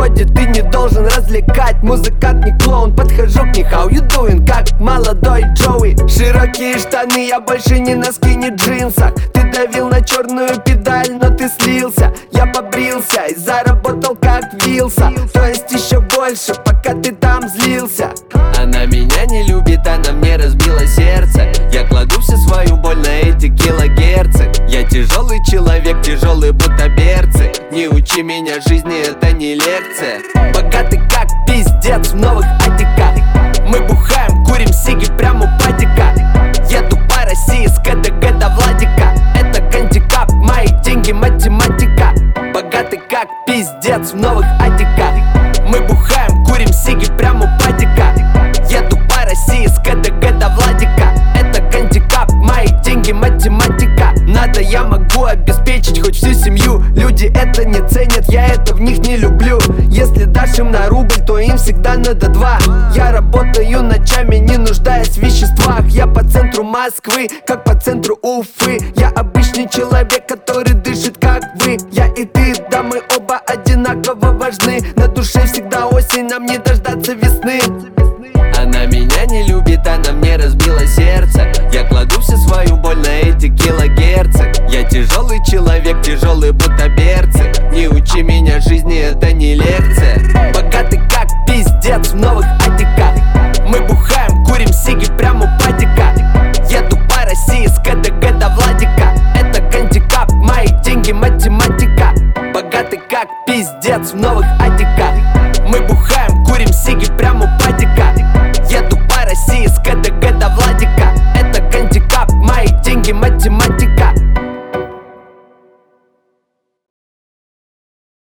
вроде ты не должен развлекать. Музыкант не клоун, подхожу к ней, how you doing, как молодой Джоуи. Широкие штаны, я больше не на скини джинсах. Ты давил на черную педаль, но ты слился. Я побрился и заработал как Вилса, то есть еще больше, пока ты там злился. Она меня не любит, она мне разбила сердце. Я кладу всю свою боль на эти килогерцы. Я тяжелый человек, тяжелые будто берцы. Не учи меня жизни, это не лекция. Богатый как пиздец в новых атиках. Мы бухаем, курим сиги прямо у падика. Еду по России с КДГ до Владика. Это гандикап, мои деньги математика. Богатый как пиздец в новых атиках. Мы бухаем, курим сиги прямо у падика. Еду по России с КДГ до Владика. Это гандикап, мои деньги математика. Надо, я могу обеспечить хоть всю семью. Люди это не ценят, я это в них не люблю. Если дашь им на рубль, то им всегда надо два. Я работаю ночами, не нуждаясь в веществах. Я по центру Москвы, как по центру Уфы. Я обычный человек, который дышит как вы. Я и ты, да, мы оба одинаково важны. На душе всегда осень, нам не дождаться весны. Она меня не любит, она мне разбила сердце. Я кладу всю свою боль на эти килогерцы. Я тяжелый человек, тяжелые будто берцы. Не учи меня жизни, это не лекция. Богатый как пиздец в новых атиках. Мы бухаем, курим сиги прямо у падика. Еду по России с КДГ до Владика. Это гандикап, мои деньги математика. Богатый как пиздец в новых атиках.